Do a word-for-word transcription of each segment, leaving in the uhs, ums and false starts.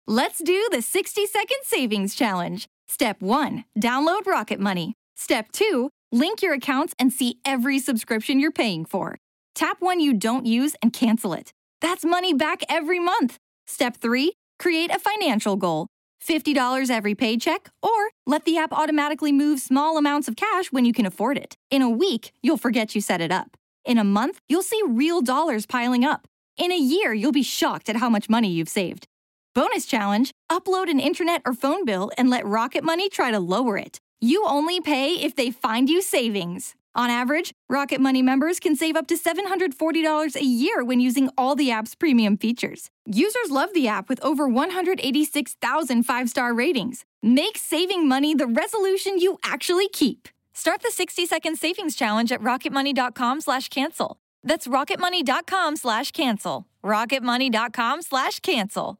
Let's do the sixty second savings challenge. Step one, download Rocket Money. Step two, link your accounts and see every subscription you're paying for. Tap one you don't use and cancel it. That's money back every month. Step three, create a financial goal. fifty dollars every paycheck, or let the app automatically move small amounts of cash when you can afford it. In a week, you'll forget you set it up. In a month, you'll see real dollars piling up. In a year, you'll be shocked at how much money you've saved. Bonus challenge, upload an internet or phone bill and let Rocket Money try to lower it. You only pay if they find you savings. On average, Rocket Money members can save up to seven hundred forty dollars a year when using all the app's premium features. Users love the app with over one hundred eighty-six thousand five-star ratings. Make saving money the resolution you actually keep. Start the sixty second savings challenge at rocketmoney.com slash cancel. That's rocketmoney.com slash cancel. rocketmoney.com slash cancel.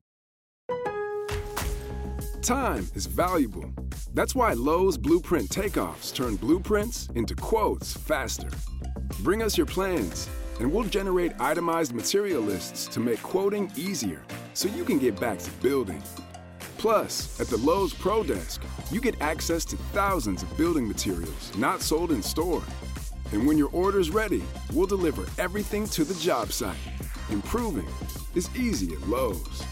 Time is valuable. That's why Lowe's Blueprint Takeoffs turn blueprints into quotes faster. Bring us your plans, and we'll generate itemized material lists to make quoting easier so you can get back to building. Plus, at the Lowe's Pro Desk, you get access to thousands of building materials not sold in store. And when your order's ready, we'll deliver everything to the job site. Improving is easy at Lowe's.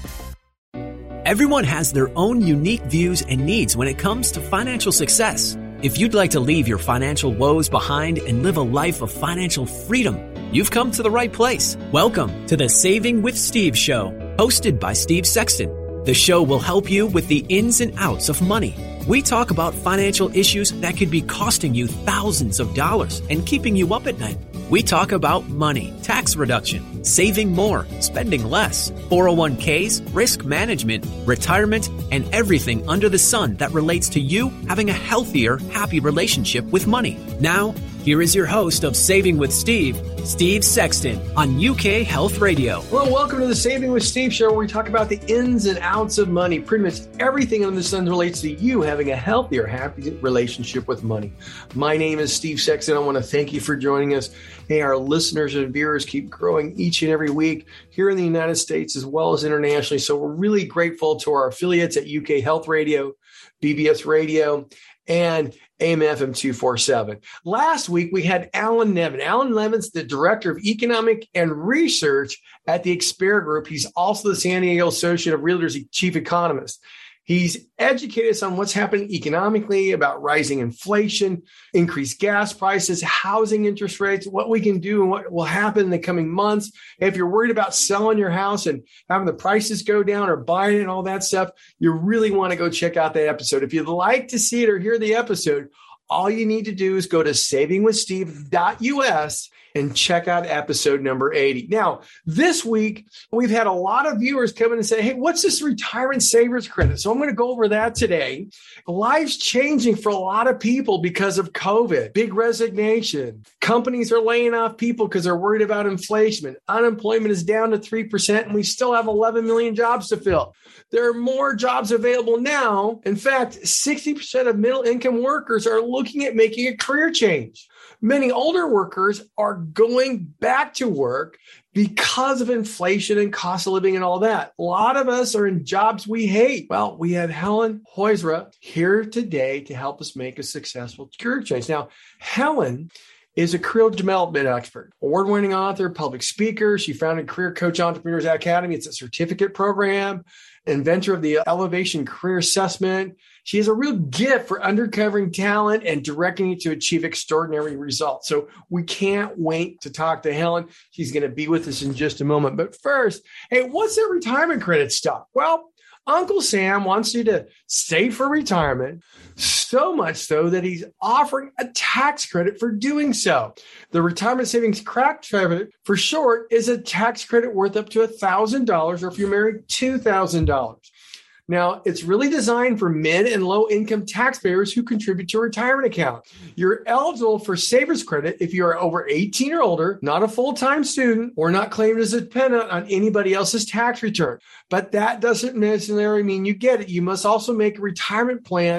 Everyone has their own unique views and needs when it comes to financial success. If you'd like to leave your financial woes behind and live a life of financial freedom, you've come to the right place. Welcome to the Saving with Steve show, hosted by Steve Sexton. The show will help you with the ins and outs of money. We talk about financial issues that could be costing you thousands of dollars and keeping you up at night. We talk about money, tax reduction, saving more, spending less, four oh one k's, risk management, retirement, and everything under the sun that relates to you having a healthier, happy relationship with money. Now, here is your host of Saving with Steve, Steve Sexton, on U K Health Radio. Well, welcome to the Saving with Steve show, where we talk about the ins and outs of money. Pretty much everything under the sun relates to you having a healthier, happy relationship with money. My name is Steve Sexton. I want to thank you for joining us. Hey, our listeners and viewers keep growing each and every week here in the United States as well as internationally. So we're really grateful to our affiliates at U K Health Radio, B B S Radio, and A M F M two forty-seven. Last week, we had Alan Nevin. Alan Nevin's the Director of Economic and Research at the Expert Group. He's also the San Diego Association of Realtors Chief Economist. He's educated us on what's happening economically, about rising inflation, increased gas prices, housing interest rates, what we can do and what will happen in the coming months. If you're worried about selling your house and having the prices go down or buying it and all that stuff, you really want to go check out that episode. If you'd like to see it or hear the episode, all you need to do is go to saving with steve dot U S and check out episode number eighty. Now, this week, we've had a lot of viewers come in and say, hey, what's this retirement savers credit? So I'm going to go over that today. Life's changing for a lot of people because of COVID, big resignation. Companies are laying off people because they're worried about inflation. Unemployment is down to three percent, and we still have eleven million jobs to fill. There are more jobs available now. In fact, sixty percent of middle income workers are looking at making a career change. Many older workers are going back to work because of inflation and cost of living and all that. A lot of us are in jobs we hate. Well, we have Helen Hoisra here today to help us make a successful career change. Now, Helen is a career development expert, award-winning author, public speaker. She founded Career Coach Entrepreneurs Academy. It's a certificate program, inventor of the Elevation Career Assessment. She has a real gift for uncovering talent and directing it to achieve extraordinary results. So we can't wait to talk to Helen. She's going to be with us in just a moment. But first, hey, what's that retirement credit stuff? Well, Uncle Sam wants you to save for retirement, so much so that he's offering a tax credit for doing so. The Retirement Savings Credit, for short, is a tax credit worth up to one thousand dollars, or if you're married, two thousand dollars. Now, it's really designed for mid and low income taxpayers who contribute to a retirement account. You're eligible for Savers Credit if you are over eighteen or older, not a full-time student, or not claimed as a dependent on anybody else's tax return. But that doesn't necessarily mean you get it. You must also make a retirement plan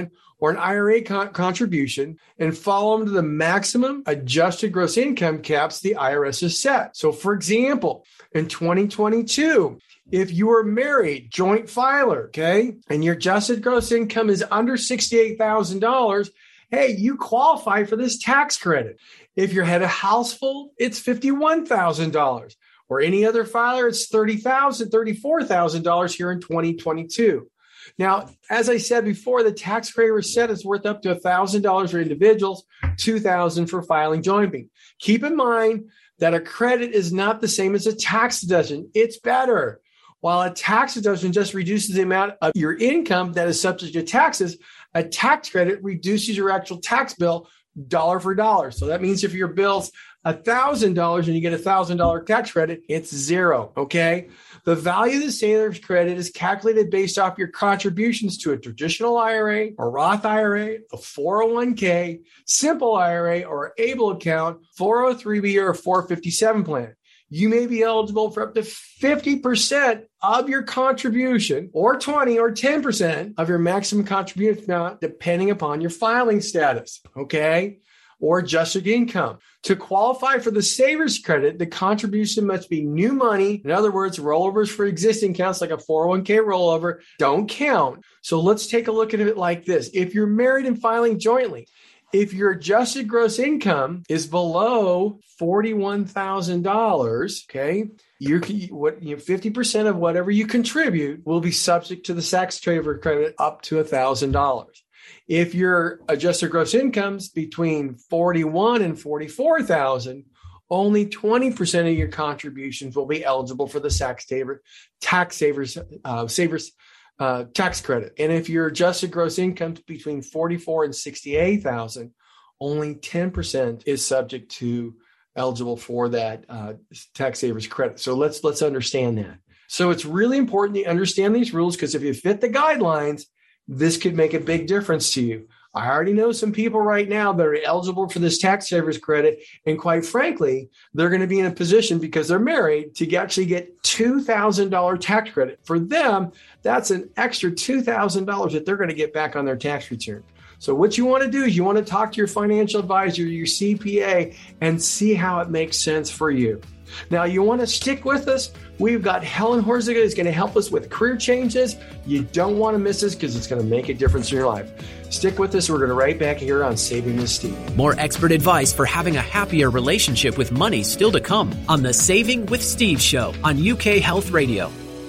or an I R A con- contribution and fall under the maximum adjusted gross income caps the I R S has set. So for example, in twenty twenty-two, if you are married, joint filer, okay, and your adjusted gross income is under sixty-eight thousand dollars, hey, you qualify for this tax credit. If you're head of household, it's fifty-one thousand dollars. Or any other filer, it's thirty thousand dollars, thirty-four thousand dollars here in twenty twenty-two. Now, as I said before, the tax credit reset is worth up to one thousand dollars for individuals, two thousand dollars for filing jointly. Keep in mind that a credit is not the same as a tax deduction. It's better. While a tax deduction just reduces the amount of your income that is subject to taxes, a tax credit reduces your actual tax bill dollar for dollar. So that means if your bill's one thousand dollars and you get a one thousand dollars tax credit, it's zero, okay? The value of the savings credit is calculated based off your contributions to a traditional I R A, a Roth I R A, a four oh one k, simple I R A, or ABLE account, four oh three b, or a four fifty-seven plan. You may be eligible for up to fifty percent of your contribution, or twenty or ten percent of your maximum contribution amount, depending upon your filing status, okay? Or adjusted income. To qualify for the savers credit, the contribution must be new money. In other words, rollovers for existing accounts like a four oh one k rollover don't count. So let's take a look at it like this. If you're married and filing jointly, if your adjusted gross income is below forty-one thousand dollars, okay, you what you know, fifty percent of whatever you contribute will be subject to the tax saver credit up to one thousand dollars. If your adjusted gross income's between forty-one and forty-four thousand, only twenty percent of your contributions will be eligible for the tax saver, tax savers, uh, savers uh, tax credit. And if your adjusted gross income's between forty-four and sixty-eight thousand, only ten percent is subject to eligible for that uh, tax savers credit. So let's let's understand that. So it's really important to understand these rules, because if you fit the guidelines, this could make a big difference to you. I already know some people right now that are eligible for this tax savers credit. And quite frankly, they're going to be in a position, because they're married, to actually get two thousand dollars tax credit. For them, that's an extra two thousand dollars that they're going to get back on their tax return. So what you want to do is you want to talk to your financial advisor, your C P A, and see how it makes sense for you. Now, you want to stick with us. We've got Helen Horziga who's going to help us with career changes. You don't want to miss this, because it's going to make a difference in your life. Stick with us. We're going to right back here on Saving with Steve. More expert advice for having a happier relationship with money still to come on the Saving with Steve show on U K Health Radio.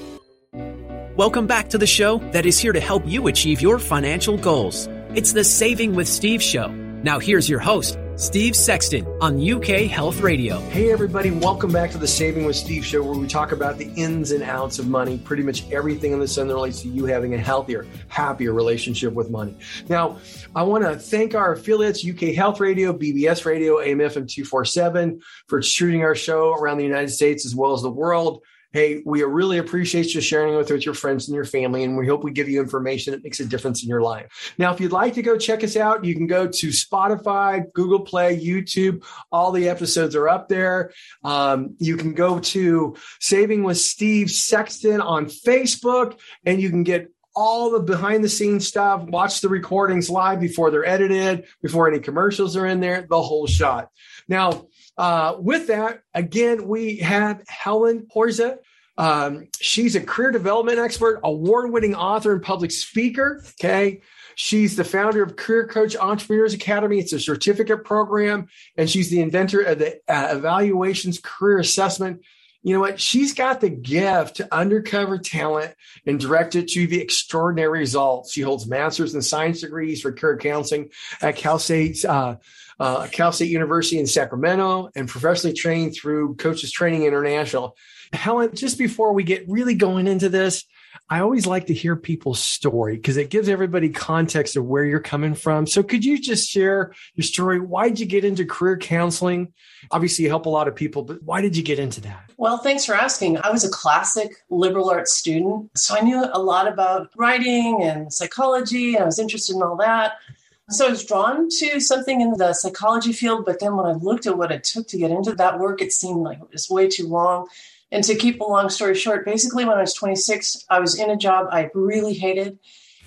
Welcome back to the show that is here to help you achieve your financial goals. It's the Saving with Steve show. Now here's your host, Steve Sexton on U K Health Radio. Hey, everybody. Welcome back to the Saving with Steve show, where we talk about the ins and outs of money, pretty much everything in the sun that relates to you having a healthier, happier relationship with money. Now, I want to thank our affiliates, U K Health Radio, B B S Radio, A M F M two forty-seven, for shooting our show around the United States as well as the world. Hey, we really appreciate you sharing it with, with your friends and your family, and we hope we give you information that makes a difference in your life. Now, if you'd like to go check us out, you can go to Spotify, Google Play, YouTube. All the episodes are up there. Um, you can go to Saving with Steve Sexton on Facebook, and you can get all the behind the scenes stuff, watch the recordings live before they're edited, before any commercials are in there, the whole shot. Now, uh, with that, again, we have Helen Horziga. Um, she's a career development expert, award-winning author and public speaker. Okay. She's the founder of Career Coach Entrepreneurs Academy. It's a certificate program, and she's the inventor of the uh, Evaluations Career Assessment. You know what? She's got the gift to uncover talent and direct it to the extraordinary results. She holds master's and science degrees for career counseling at Cal State, uh, uh, Cal State University in Sacramento, and professionally trained through Coaches Training International. Helen, just before we get really going into this, I always like to hear people's story, because it gives everybody context of where you're coming from. So could you just share your story? Why did you get into career counseling? Obviously, you help a lot of people, but why did you get into that? Well, thanks for asking. I was a classic liberal arts student, so I knew a lot about writing and psychology, and I was interested in all that. So I was drawn to something in the psychology field, but then when I looked at what it took to get into that work, it seemed like it was way too long. And to keep a long story short, basically when I was twenty-six, I was in a job I really hated.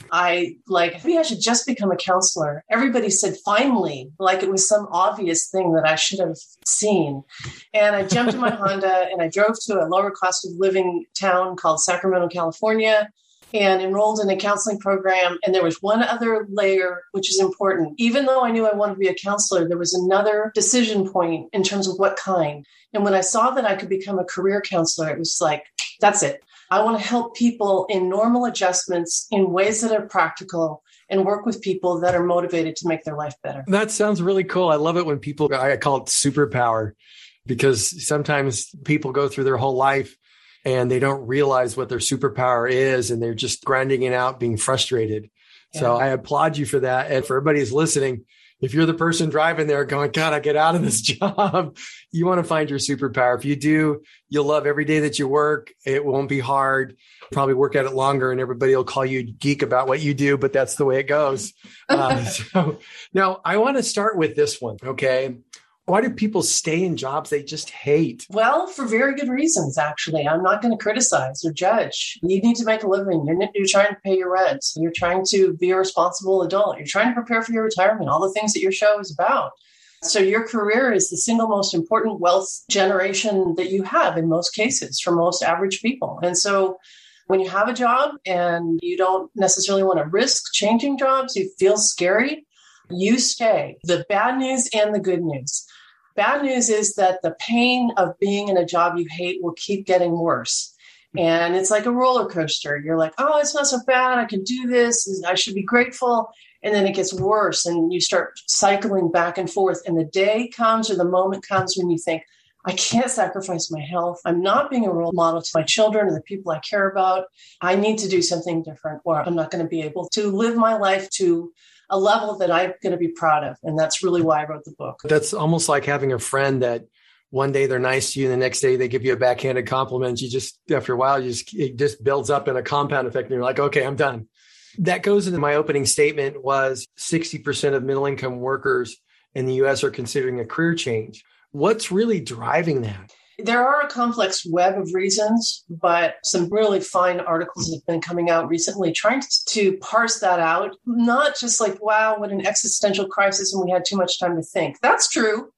I like, maybe I should just become a counselor. Everybody said, finally, like it was some obvious thing that I should have seen. And I jumped in my Honda and I drove to a lower cost of living town called Sacramento, California, and enrolled in a counseling program. And there was one other layer, which is important. Even though I knew I wanted to be a counselor, there was another decision point in terms of what kind. And when I saw that I could become a career counselor, it was like, that's it. I want to help people in normal adjustments in ways that are practical and work with people that are motivated to make their life better. That sounds really cool. I love it when people, I call it superpower, because sometimes people go through their whole life and they don't realize what their superpower is, and they're just grinding it out, being frustrated. Yeah. So I applaud you for that. And for everybody who's listening, if you're the person driving there going, God, I get out of this job, you want to find your superpower. If you do, you'll love every day that you work. It won't be hard. Probably work at it longer and everybody will call you a geek about what you do, but that's the way it goes. Uh, so now I want to start with this one. Okay. Why do people stay in jobs they just hate? Well, for very good reasons, actually. I'm not going to criticize or judge. You need to make a living. You're, you're trying to pay your rent. You're trying to be a responsible adult. You're trying to prepare for your retirement, all the things that your show is about. So your career is the single most important wealth generation that you have in most cases for most average people. And so when you have a job and you don't necessarily want to risk changing jobs, you feel scary, you stay. The bad news and the good news. Bad news is that the pain of being in a job you hate will keep getting worse. And it's like a roller coaster. You're like, oh, it's not so bad. I can do this. I should be grateful. And then it gets worse and you start cycling back and forth. And the day comes or the moment comes when you think, I can't sacrifice my health. I'm not being a role model to my children or the people I care about. I need to do something different or I'm not going to be able to live my life to a level that I'm going to be proud of. And that's really why I wrote the book. That's almost like having a friend that one day they're nice to you and the next day they give you a backhanded compliment. You just, after a while, you just, it just builds up in a compound effect and you're like, okay, I'm done. That goes into my opening statement was sixty percent of middle income workers in the U S are considering a career change. What's really driving that? There are a complex web of reasons, but some really fine articles have been coming out recently trying to parse that out. Not just like, wow, what an existential crisis and we had too much time to think. That's true.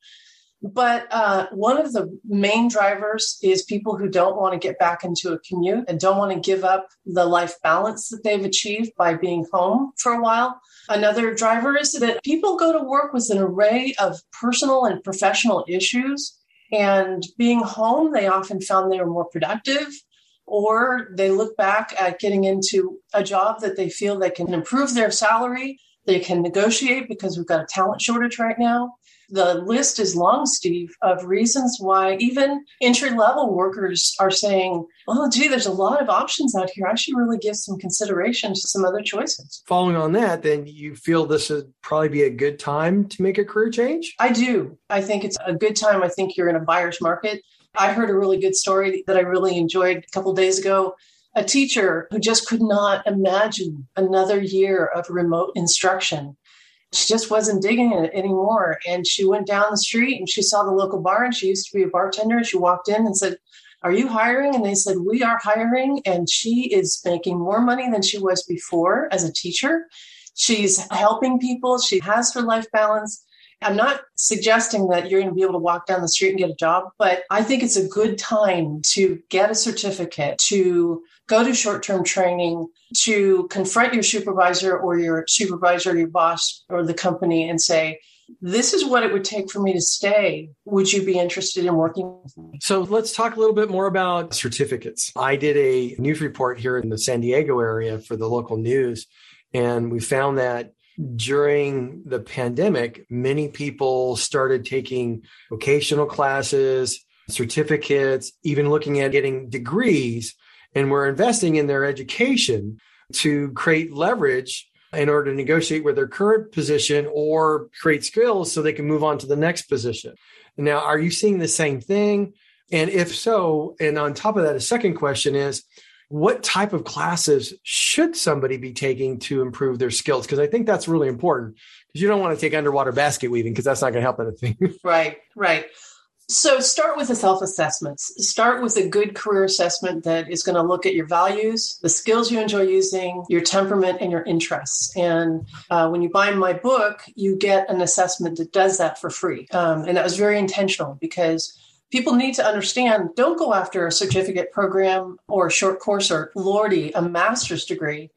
But uh, one of the main drivers is people who don't want to get back into a commute and don't want to give up the life balance that they've achieved by being home for a while. Another driver is that people go to work with an array of personal and professional issues. And being home, they often found they were more productive, or they look back at getting into a job that they feel they can improve their salary. They can negotiate because we've got a talent shortage right now. The list is long, Steve, of reasons why even entry-level workers are saying, oh, gee, there's a lot of options out here. I should really give some consideration to some other choices. Following on that, then you feel this would probably be a good time to make a career change? I do. I think it's a good time. I think you're in a buyer's market. I heard a really good story that I really enjoyed a couple of days ago. A teacher who just could not imagine another year of remote instruction. She just wasn't digging it anymore. And she went down the street and she saw the local bar and she used to be a bartender. She walked in and said, are you hiring? And they said, we are hiring. And she is making more money than she was before as a teacher. She's helping people. She has her life balance. I'm not suggesting that you're going to be able to walk down the street and get a job, but I think it's a good time to get a certificate, to go to short-term training, to confront your supervisor or your supervisor, or your boss or the company and say, this is what it would take for me to stay. Would you be interested in working with me? So let's talk a little bit more about certificates. I did a news report here in the San Diego area for the local news, and we found that during the pandemic, many people started taking vocational classes, certificates, even looking at getting degrees, and were investing in their education to create leverage in order to negotiate with their current position or create skills so they can move on to the next position. Now, are you seeing the same thing? And if so, and on top of that, a second question is, what type of classes should somebody be taking to improve their skills? Because I think that's really important, because you don't want to take underwater basket weaving because that's not going to help anything. Right, right. So start with the self-assessments. Start with a good career assessment that is going to look at your values, the skills you enjoy using, your temperament, and your interests. And uh, when you buy my book, you get an assessment that does that for free. Um, and that was very intentional because people need to understand, don't go after a certificate program or a short course or, lordy, a master's degree.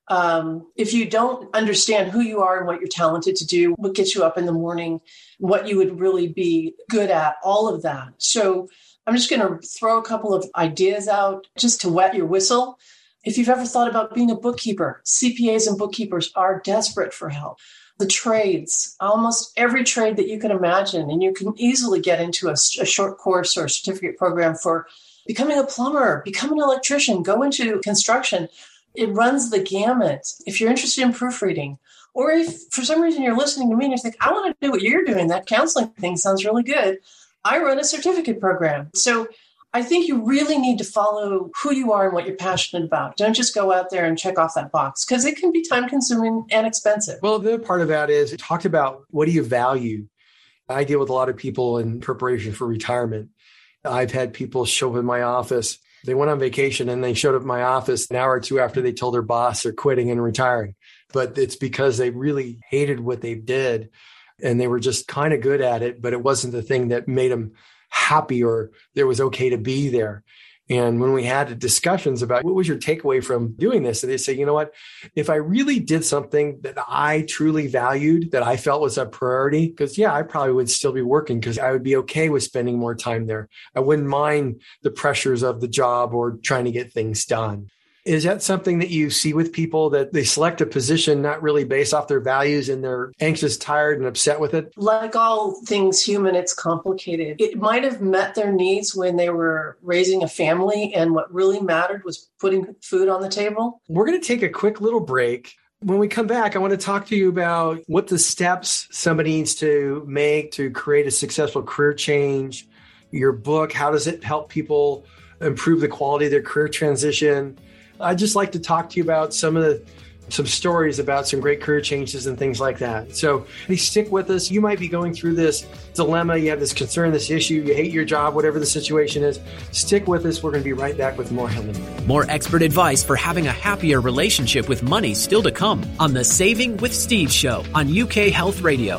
Um, if you don't understand who you are and what you're talented to do, what gets you up in the morning, what you would really be good at, all of that. So I'm just going to throw a couple of ideas out just to wet your whistle. If you've ever thought about being a bookkeeper, C P As and bookkeepers are desperate for help. The trades, almost every trade that you can imagine, and you can easily get into a, a short course or a certificate program for becoming a plumber, becoming an electrician, go into construction. It runs the gamut. If you're interested in proofreading, or if for some reason you're listening to me and you think, I want to do what you're doing, that counseling thing sounds really good, I run a certificate program. So I think you really need to follow who you are and what you're passionate about. Don't just go out there and check off that box because it can be time consuming and expensive. Well, the other part of that is it talked about what do you value? I deal with a lot of people in preparation for retirement. I've had people show up in my office. They went on vacation and they showed up at my office an hour or two after they told their boss they're quitting and retiring. But it's because they really hated what they did and they were just kind of good at it, but it wasn't the thing that made them happy or it was okay to be there. And when we had discussions about what was your takeaway from doing this, and they say, you know what, if I really did something that I truly valued, that I felt was a priority, because yeah, I probably would still be working because I would be okay with spending more time there. I wouldn't mind the pressures of the job or trying to get things done. Is that something that you see with people that they select a position not really based off their values and they're anxious, tired, and upset with it? Like all things human, it's complicated. It might have met their needs when they were raising a family and what really mattered was putting food on the table. We're going to take a quick little break. When we come back, I want to talk to you about what the steps somebody needs to make to create a successful career change. Your book, how does it help people improve the quality of their career transition? I'd just like to talk to you about some of the some stories about some great career changes and things like that. So please stick with us. You might be going through this dilemma. You have this concern, this issue. You hate your job, whatever the situation is. Stick with us. We're going to be right back with more Helen. More expert advice for having a happier relationship with money still to come on the Saving with Steve show on U K Health Radio.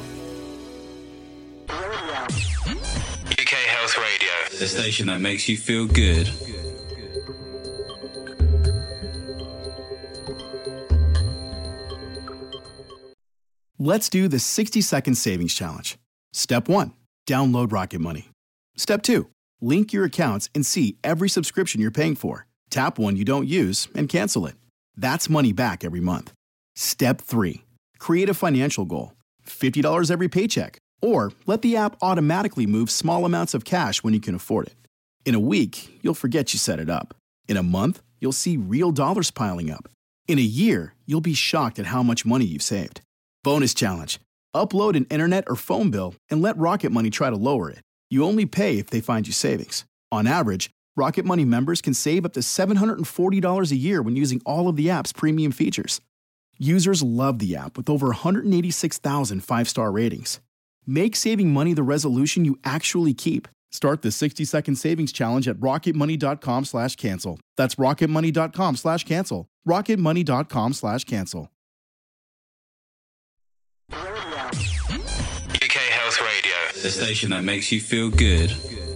U K Health Radio, the station that makes you feel good. Let's do the sixty second savings challenge. Step one, download Rocket Money. Step two, link your accounts and see every subscription you're paying for. Tap one you don't use and cancel it. That's money back every month. Step three, create a financial goal. fifty dollars every paycheck. Or let the app automatically move small amounts of cash when you can afford it. In a week, you'll forget you set it up. In a month, you'll see real dollars piling up. In a year, you'll be shocked at how much money you've saved. Bonus challenge. Upload an internet or phone bill and let Rocket Money try to lower it. You only pay if they find you savings. On average, Rocket Money members can save up to seven hundred forty dollars a year when using all of the app's premium features. Users love the app with over one hundred eighty-six thousand five-star ratings. Make saving money the resolution you actually keep. Start the sixty second savings challenge at rocketmoney.com slash cancel. That's rocketmoney.com slash cancel. rocketmoney.com slash cancel. U K Health Radio, the station that makes you feel good.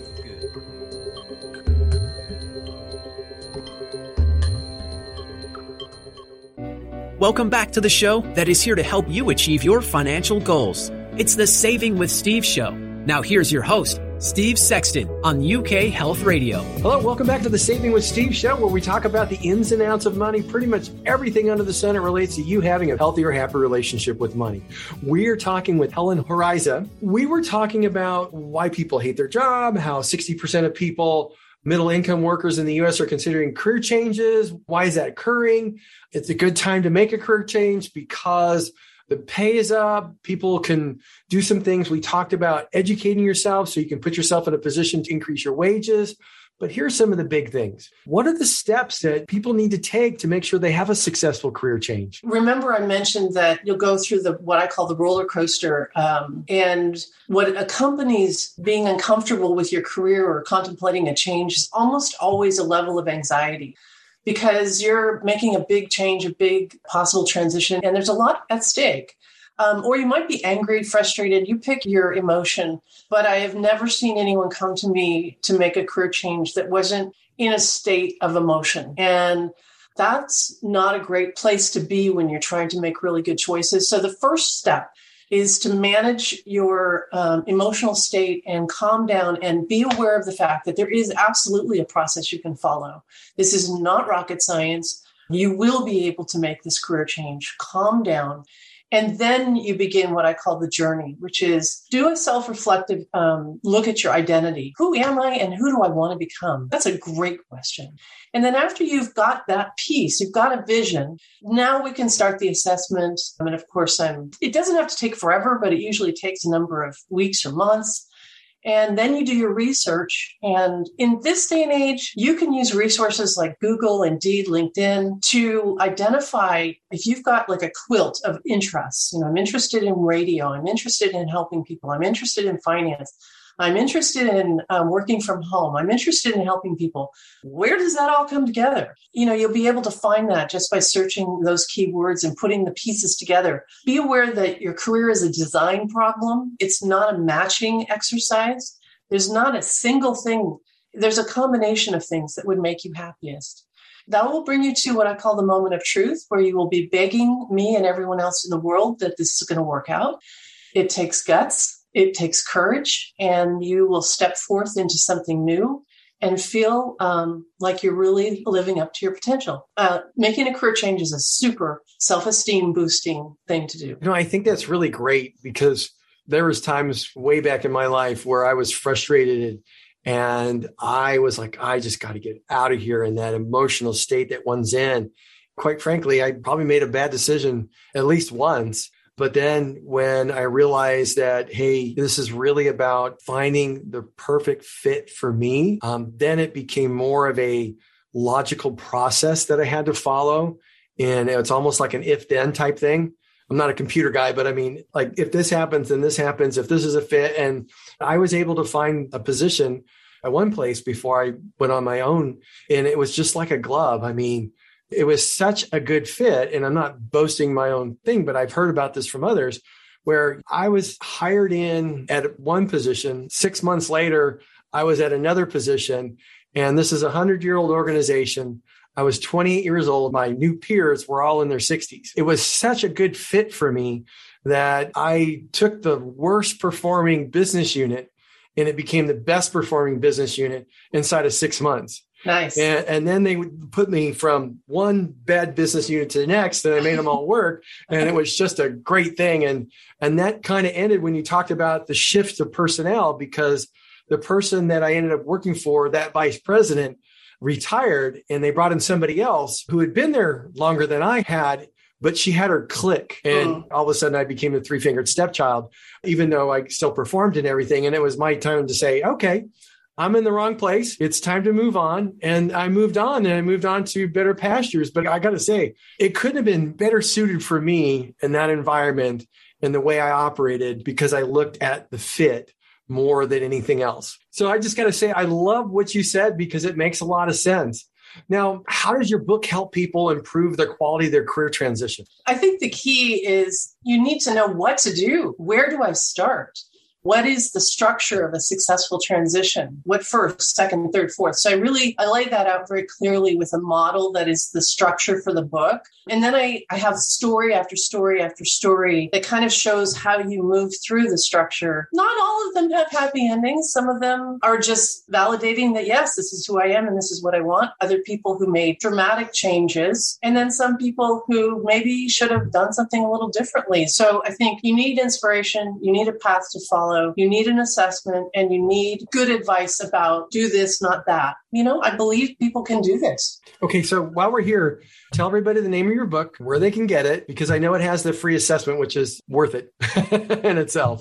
Welcome back to the show that is here to help you achieve your financial goals. It's the Saving with Steve show. Now here's your host, Steve Sexton on U K Health Radio. Hello, welcome back to the Saving with Steve show, where we talk about the ins and outs of money. Pretty much everything under the sun that relates to you having a healthier, happier relationship with money. We're talking with Helen Horeiza. We were talking about why people hate their job, how sixty percent of people, middle income workers in the U S are considering career changes. Why is that occurring? It's a good time to make a career change because the pay is up. People can do some things. We talked about educating yourself so you can put yourself in a position to increase your wages. But here's some of the big things. What are the steps that people need to take to make sure they have a successful career change? Remember, I mentioned that you'll go through the what I call the roller coaster. Um, and what accompanies being uncomfortable with your career or contemplating a change is almost always a level of anxiety, because you're making a big change, a big possible transition, and there's a lot at stake. Um, or you might be angry, frustrated. You pick your emotion. But I have never seen anyone come to me to make a career change that wasn't in a state of emotion. And that's not a great place to be when you're trying to make really good choices. So the first step is to manage your um, emotional state and calm down and be aware of the fact that there is absolutely a process you can follow. This is not rocket science. You will be able to make this career change. Calm down. And then you begin what I call the journey, which is do a self-reflective um, look at your identity. Who am I and who do I want to become? That's a great question. And then after you've got that piece, you've got a vision, now we can start the assessment. I mean, of course, I'm, it doesn't have to take forever, but it usually takes a number of weeks or months. And then you do your research. And in this day and age, you can use resources like Google, Indeed, LinkedIn to identify if you've got like a quilt of interests. You know, I'm interested in radio. I'm interested in helping people. I'm interested in finance. I'm interested in um, working from home. I'm interested in helping people. Where does that all come together? You know, you'll be able to find that just by searching those keywords and putting the pieces together. Be aware that your career is a design problem. It's not a matching exercise. There's not a single thing. There's a combination of things that would make you happiest. That will bring you to what I call the moment of truth, where you will be begging me and everyone else in the world that this is going to work out. It takes guts. It takes courage, and you will step forth into something new and feel um, like you're really living up to your potential. Uh, making a career change is a super self-esteem boosting thing to do. You know, I think that's really great, because there was times way back in my life where I was frustrated and I was like, I just got to get out of here, in that emotional state that one's in. Quite frankly, I probably made a bad decision at least once. But then when I realized that, hey, this is really about finding the perfect fit for me, um, then it became more of a logical process that I had to follow. And it's almost like an if-then type thing. I'm not a computer guy, but I mean, like, if this happens, then this happens, if this is a fit. And I was able to find a position at one place before I went on my own. And it was just like a glove. I mean, it was such a good fit. And I'm not boasting my own thing, but I've heard about this from others, where I was hired in at one position. Six months later, I was at another position. And this is a hundred-year-old organization. I was twenty-eight years old. My new peers were all in their sixties. It was such a good fit for me that I took the worst performing business unit and it became the best performing business unit inside of six months. Nice. And, and then they would put me from one bad business unit to the next, and I made them all work. And it was just a great thing. And, and that kind of ended when you talked about the shift of personnel, because the person that I ended up working for, that vice president, retired, and they brought in somebody else who had been there longer than I had, but she had her click. And mm. all of a sudden I became the three-fingered stepchild, even though I still performed and everything. And it was my time to say, okay, I'm in the wrong place. It's time to move on. And I moved on and I moved on to better pastures. But I got to say, it couldn't have been better suited for me in that environment and the way I operated, because I looked at the fit more than anything else. So I just got to say, I love what you said, because it makes a lot of sense. Now, how does your book help people improve their quality of their career transition? I think the key is you need to know what to do. Where do I start? What is the structure of a successful transition? What first, second, third, fourth? So I really, I lay that out very clearly with a model that is the structure for the book. And then I, I have story after story after story that kind of shows how you move through the structure. Not all of them have happy endings. Some of them are just validating that, yes, this is who I am and this is what I want. Other people who made dramatic changes. And then some people who maybe should have done something a little differently. So I think you need inspiration. You need a path to follow. You need an assessment, and you need good advice about do this, not that. You know, I believe people can do this. Okay, so while we're here, tell everybody the name of your book, where they can get it, because I know it has the free assessment, which is worth it in itself.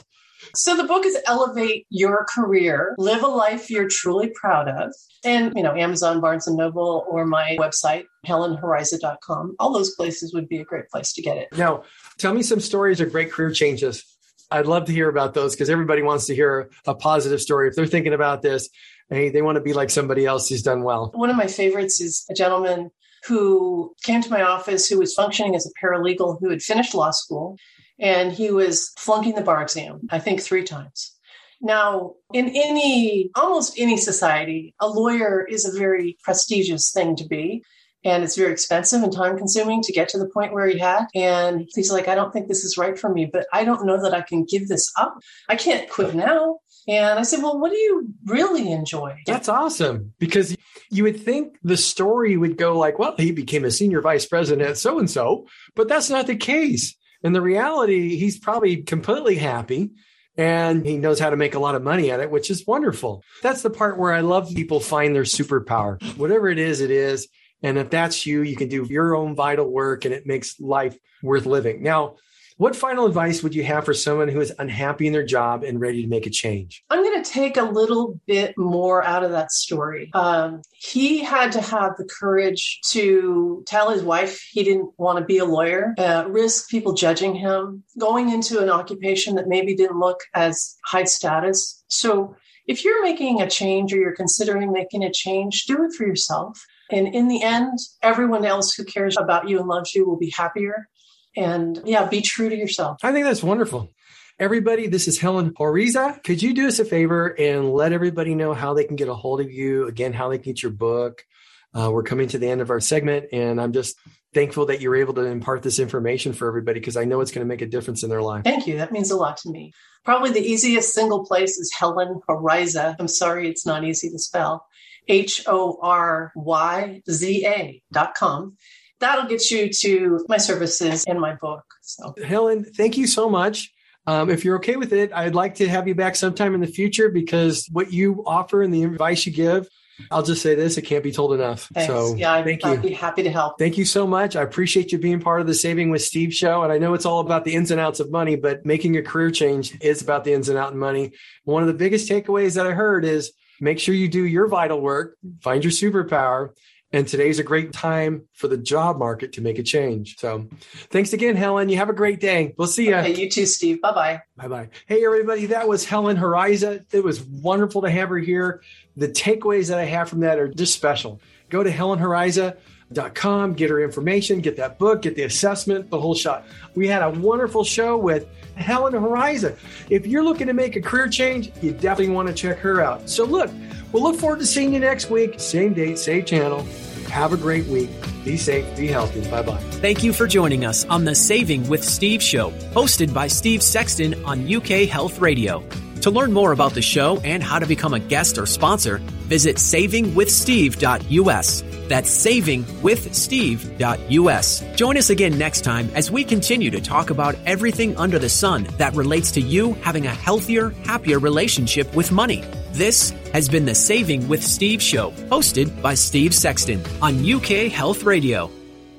So the book is Elevate Your Career, Live a Life You're Truly Proud of. And, you know, Amazon, Barnes and Noble, or my website, helen horiza dot com. All those places would be a great place to get it. Now, tell me some stories of great career changes. I'd love to hear about those because everybody wants to hear a positive story. If they're thinking about this, hey, they want to be like somebody else who's done well. One of my favorites is a gentleman who came to my office who was functioning as a paralegal who had finished law school, and he was flunking the bar exam, I think three times. Now, in any, almost any society, a lawyer is a very prestigious thing to be. And it's very expensive and time consuming to get to the point where he had. And he's like, I don't think this is right for me, but I don't know that I can give this up. I can't quit now. And I said, well, what do you really enjoy? That's awesome. Because you would think the story would go like, well, he became a senior vice president at so-and-so, but that's not the case. And the reality, he's probably completely happy. And he knows how to make a lot of money at it, which is wonderful. That's the part where I love people find their superpower. Whatever it is, it is. And if that's you, you can do your own vital work and it makes life worth living. Now, what final advice would you have for someone who is unhappy in their job and ready to make a change? I'm going to take a little bit more out of that story. Um, he had to have the courage to tell his wife he didn't want to be a lawyer, uh, risk people judging him, going into an occupation that maybe didn't look as high status. So if you're making a change or you're considering making a change, do it for yourself. And in the end, everyone else who cares about you and loves you will be happier. And yeah, be true to yourself. I think that's wonderful. Everybody, this is Helen Horiza. Could you do us a favor and let everybody know how they can get a hold of you? Again, how they can get your book. Uh, we're coming to the end of our segment, and I'm just thankful that you're able to impart this information for everybody because I know it's going to make a difference in their life. Thank you. That means a lot to me. Probably the easiest single place is Helen Horiza. I'm sorry, it's not easy to spell. H O R Y Z A dot com. That'll get you to my services and my book. So, Helen, thank you so much. Um, if you're okay with it, I'd like to have you back sometime in the future because what you offer and the advice you give, I'll just say this, it can't be told enough. Thanks. So yeah, I'd, thank I'd you. be happy to help. Thank you so much. I appreciate you being part of the Saving with Steve show. And I know it's all about the ins and outs of money, but making a career change is about the ins and outs of money. One of the biggest takeaways that I heard is make sure you do your vital work, find your superpower. And today's a great time for the job market to make a change. So thanks again, Helen. You have a great day. We'll see you. Okay, you too, Steve. Bye-bye. Bye-bye. Hey, everybody. That was Helen Horiza. It was wonderful to have her here. The takeaways that I have from that are just special. Go to helen horiza dot com, get her information, get that book, get the assessment, the whole shot. We had a wonderful show with Helen Horiza. If you're looking to make a career change, you definitely want to check her out. So look, we'll look forward to seeing you next week. Same date, same channel. Have a great week. Be safe, be healthy. Bye-bye. Thank you for joining us on the Saving with Steve show, hosted by Steve Sexton on U K Health Radio. To learn more about the show and how to become a guest or sponsor, visit saving with steve dot U S. That's saving with steve dot U S. Join us again next time as we continue to talk about everything under the sun that relates to you having a healthier, happier relationship with money. This has been the Saving with Steve show, hosted by Steve Sexton on U K Health Radio.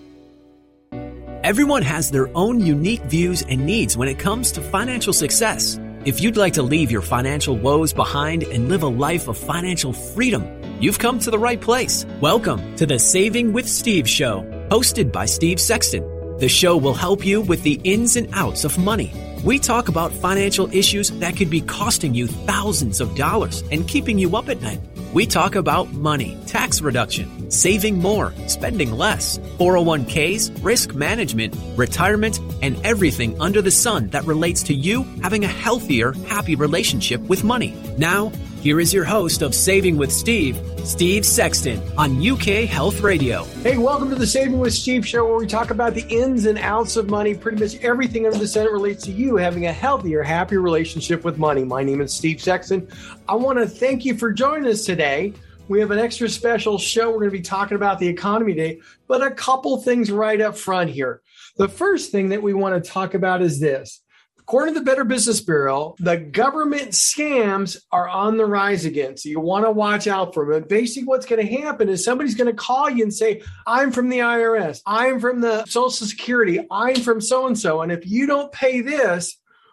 Everyone has their own unique views and needs when it comes to financial success. If you'd like to leave your financial woes behind and live a life of financial freedom, you've come to the right place. Welcome to the Saving with Steve show, hosted by Steve Sexton. The show will help you with the ins and outs of money. We talk about financial issues that could be costing you thousands of dollars and keeping you up at night. We talk about money, tax reduction, saving more, spending less, four oh one k's, risk management, retirement, and everything under the sun that relates to you having a healthier, happy relationship with money. Now, here is your host of Saving with Steve, Steve Sexton, on U K Health Radio. Hey, welcome to the Saving with Steve show, where we talk about the ins and outs of money. Pretty much everything under the sun relates to you having a healthier, happier relationship with money. My name is Steve Sexton. I want to thank you for joining us today. We have an extra special show. We're going to be talking about the economy today, but a couple things right up front here. The first thing that we want to talk about is this. According to the Better Business Bureau, the government scams are on the rise again. So you want to watch out for them. Basically, what's going to happen is somebody's going to call you and say, I'm from the I R S. I'm from the Social Security. I'm from so-and-so. And if you don't pay this,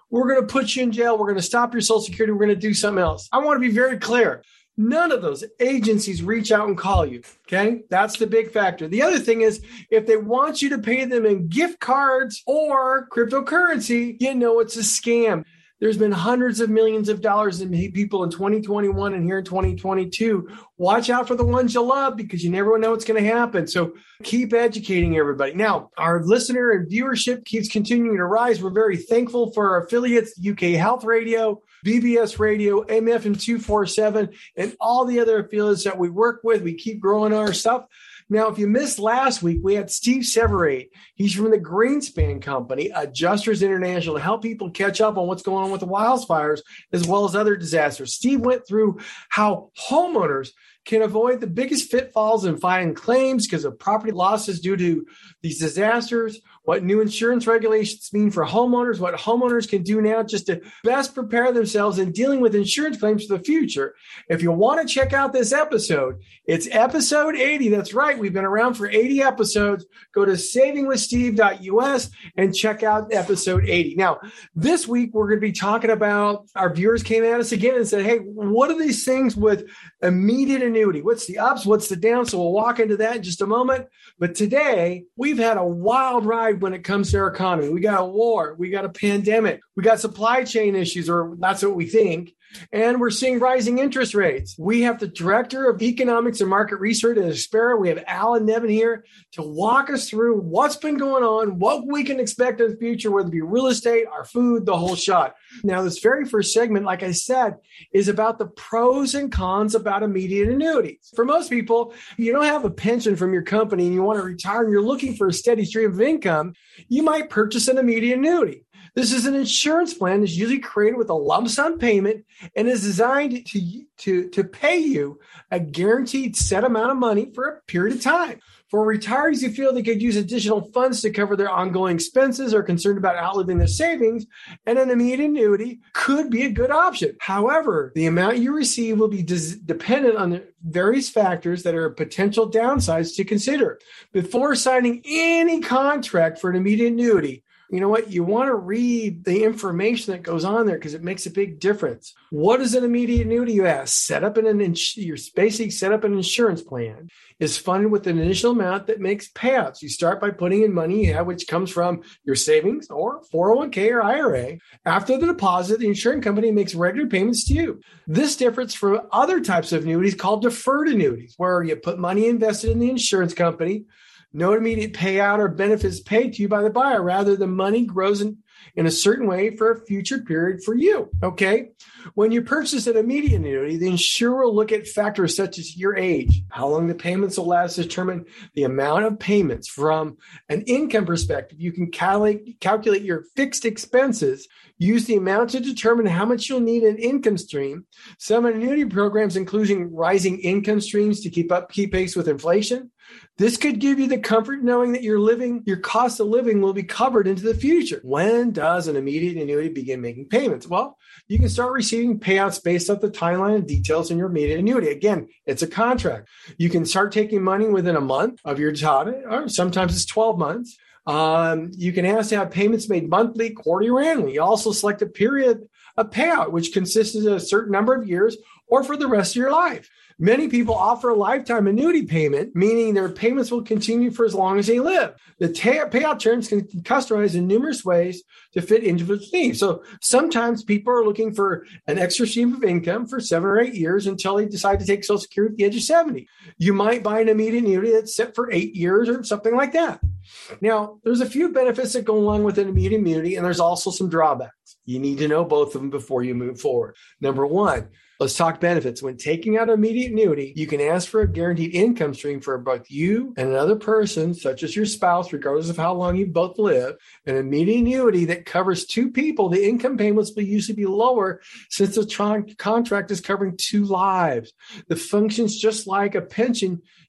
we're going to put you in jail. We're going to stop your Social Security. We're going to do something else. I want to be very clear. None of those agencies reach out and call you. Okay. That's the big factor. The other thing is if they want you to pay them in gift cards or cryptocurrency, you know, it's a scam. There's been hundreds of millions of dollars in people in twenty twenty-one and here in twenty twenty-two. Watch out for the ones you love because you never know what's going to happen. So keep educating everybody. Now, our listener and viewership keeps continuing to rise. We're very thankful for our affiliates, U K Health Radio, B B S Radio, M F M two forty-seven, and all the other affiliates that we work with. We keep growing our stuff. Now, if you missed last week, we had Steve Severate. He's from the Greenspan Company, Adjusters International, to help people catch up on what's going on with the wildfires as well as other disasters. Steve went through how homeowners can avoid the biggest pitfalls in filing claims because of property losses due to these disasters, what new insurance regulations mean for homeowners, what homeowners can do now just to best prepare themselves in dealing with insurance claims for the future. If you want to check out this episode, it's episode eighty. That's right. We've been around for eighty episodes. Go to saving with steve dot u s and check out episode eighty. Now, this week, we're going to be talking about, our viewers came at us again and said, hey, what are these things with immediate annuity? What's the ups? What's the downs? So we'll walk into that in just a moment. But today, we've had a wild ride when it comes to our economy. We got a war. We got a pandemic. We got supply chain issues, or that's what we think. And we're seeing rising interest rates. We have the Director of Economics and Market Research at Aspera. We have Alan Nevin here to walk us through what's been going on, what we can expect in the future, whether it be real estate, our food, the whole shot. Now, this very first segment, like I said, is about the pros and cons about immediate annuities. For most people, you don't have a pension from your company and you want to retire and you're looking for a steady stream of income, you might purchase an immediate annuity. This is an insurance plan that's usually created with a lump sum payment and is designed to, to, to pay you a guaranteed set amount of money for a period of time. For retirees who feel they could use additional funds to cover their ongoing expenses or concerned about outliving their savings, and an immediate annuity could be a good option. However, the amount you receive will be des- dependent on the various factors that are potential downsides to consider. Before signing any contract for an immediate annuity, you know what? You want to read the information that goes on there because it makes a big difference. What is an immediate annuity? You ask. Set up an ins- you're basically set up an insurance plan. Is funded with an initial amount that makes payouts. You start by putting in money you have, which comes from your savings or four oh one k or I R A. After the deposit, the insurance company makes regular payments to you. This differs from other types of annuities called deferred annuities, where you put money invested in the insurance company. No immediate payout or benefits paid to you by the buyer. Rather, the money grows in, in a certain way for a future period for you. Okay. When you purchase an immediate annuity, the insurer will look at factors such as your age, how long the payments will last to determine the amount of payments. From an income perspective, you can calculate, calculate your fixed expenses, use the amount to determine how much you'll need an income stream. Some annuity programs, including rising income streams to keep up, keep pace with inflation. This could give you the comfort knowing that your living, your cost of living will be covered into the future. When does an immediate annuity begin making payments? Well, you can start receiving payouts based off the timeline and details in your immediate annuity. Again, it's a contract. You can start taking money within a month of your job, or sometimes it's twelve months. Um, you can ask to have payments made monthly, quarterly, or annually. You also select a period of payout, which consists of a certain number of years or for the rest of your life. Many people offer a lifetime annuity payment, meaning their payments will continue for as long as they live. The ta- payout terms can be customized in numerous ways to fit individual needs. So sometimes people are looking for an extra stream of income for seven or eight years until they decide to take Social Security at the age of seventy. You might buy an immediate annuity that's set for eight years or something like that. Now, there's a few benefits that go along with an immediate annuity, and there's also some drawbacks. You need to know both of them before you move forward. Number one, let's talk benefits. When taking out an immediate annuity, you can ask for a guaranteed income stream for both you and another person, such as your spouse, regardless of how long you both live. An immediate annuity that covers two people, the income payments will usually be lower since the tron- contract is covering two lives. The functions just like a pension.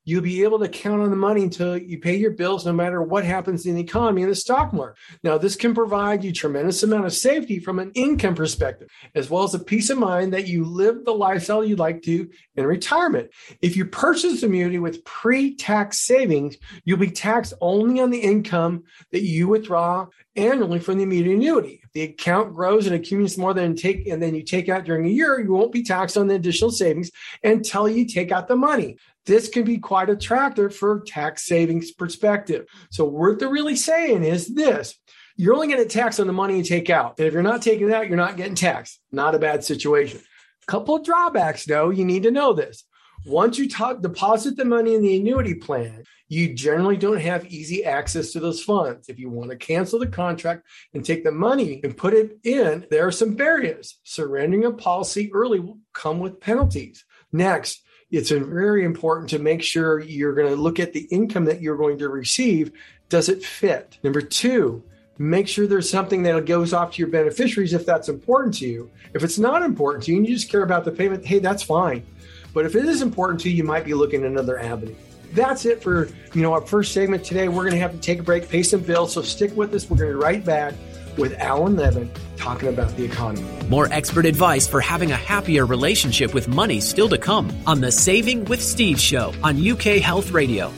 you'll be able to count on the money until you pay your bills, no matter what happens in the economy and the stock market. Now, this can provide you tremendous amount of safety from an income perspective, as well as a peace of mind that you live the lifestyle you'd like to in retirement. If you purchase an annuity with pre-tax savings, you'll be taxed only on the income that you withdraw annually from the immediate annuity. If the account grows and accumulates more than take, and then you take out during a year, you won't be taxed on the additional savings until you take out the money. This can be quite attractive for tax savings perspective. So what they're really saying is this: you're only going to tax on the money you take out. And if you're not taking it out, you're not getting taxed. Not a bad situation. A couple of drawbacks, though. You need to know this. Once you ta- deposit the money in the annuity plan, you generally don't have easy access to those funds. If you want to cancel the contract and take the money and put it in, there are some barriers. Surrendering a policy early will come with penalties. Next, it's very important to make sure you're going to look at the income that you're going to receive. Does it fit? Number two, make sure there's something that goes off to your beneficiaries if that's important to you. If it's not important to you and you just care about the payment, hey, that's fine. But if it is important to you, you might be looking at another avenue. That's it for, you know, our first segment today. We're going to have to take a break, pay some bills. So stick with us. We're going to be right back with Alan Levin talking about the economy. More expert advice for having a happier relationship with money still to come on the Saving with Steve show on U K Health Radio.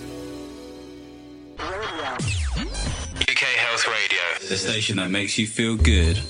U K Health Radio, the station that makes you feel good.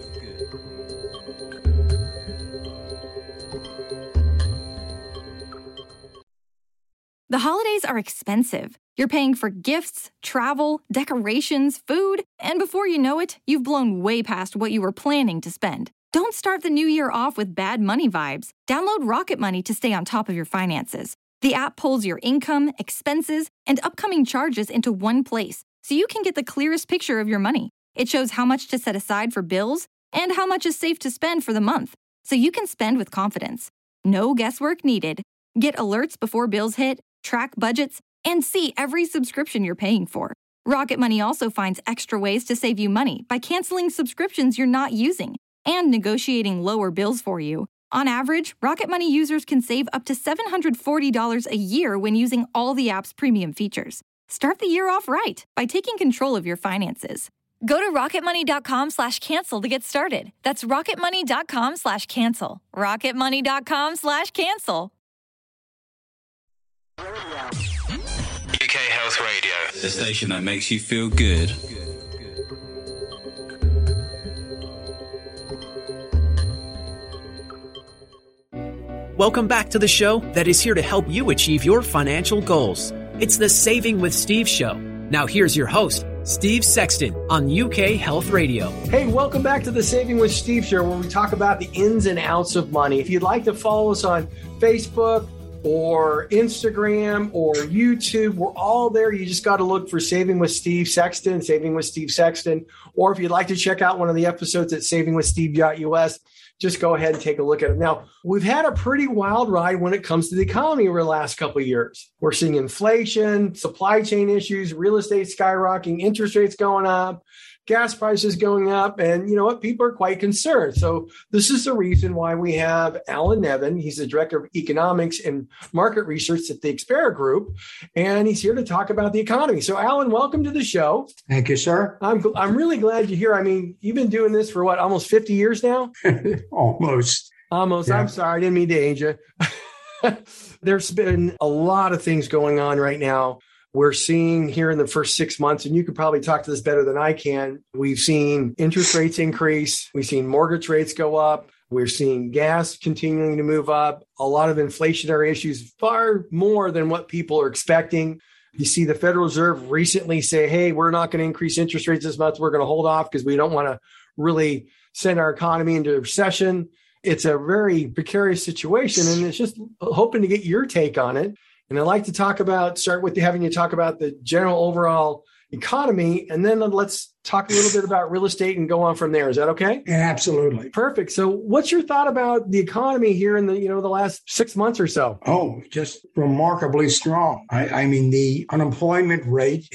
The holidays are expensive. You're paying for gifts, travel, decorations, food, and before you know it, you've blown way past what you were planning to spend. Don't start the new year off with bad money vibes. Download Rocket Money to stay on top of your finances. The app pulls your income, expenses, and upcoming charges into one place, so you can get the clearest picture of your money. It shows how much to set aside for bills and how much is safe to spend for the month, so you can spend with confidence. No guesswork needed. Get alerts before bills hit, track budgets, and see every subscription you're paying for. Rocket Money also finds extra ways to save you money by canceling subscriptions you're not using and negotiating lower bills for you. On average, Rocket Money users can save up to seven hundred forty dollars a year when using all the app's premium features. Start the year off right by taking control of your finances. Go to rocketmoney.com slash cancel to get started. That's rocketmoney.com slash cancel. rocketmoney.com slash cancel. U K Health Radio, the station that makes you feel good. Welcome back to the show that is here to help you achieve your financial goals. It's the Saving with Steve show. Now here's your host, Steve Sexton on U K Health Radio. Hey, welcome back to the Saving with Steve show, where we talk about the ins and outs of money. If you'd like to follow us on Facebook or Instagram or YouTube, we're all there. You just got to look for Saving with Steve Sexton, Saving with Steve Sexton. Or if you'd like to check out one of the episodes at saving with steve dot U S, just go ahead and take a look at it. Now, we've had a pretty wild ride when it comes to the economy over the last couple of years. We're seeing inflation, supply chain issues, real estate skyrocketing, interest rates going up, gas prices going up, and you know what? People are quite concerned. So this is the reason why we have Alan Levin. He's the Director of Economics and Market Research at the Expera Group, and he's here to talk about the economy. So Alan, welcome to the show. Thank you, sir. I'm I'm really glad you're here. I mean, you've been doing this for what, almost fifty years now? Almost. Almost. Yeah. I'm sorry. I didn't mean to age you. There's been a lot of things going on right now. We're seeing here in the first six months, and you could probably talk to this better than I can, we've seen interest rates increase. We've seen mortgage rates go up. We're seeing gas continuing to move up. A lot of inflationary issues, far more than what people are expecting. You see the Federal Reserve recently say, hey, we're not going to increase interest rates this month. We're going to hold off because we don't want to really send our economy into a recession. It's a very precarious situation, and it's just hoping to get your take on it. And I'd like to talk about, start with having you talk about the general overall economy, and then let's talk a little bit about real estate and go on from there. Is that okay? Yeah, absolutely. Perfect. So what's your thought about the economy here in the, you know, the last six months or so? Oh, just remarkably strong. I, I mean, the unemployment rate is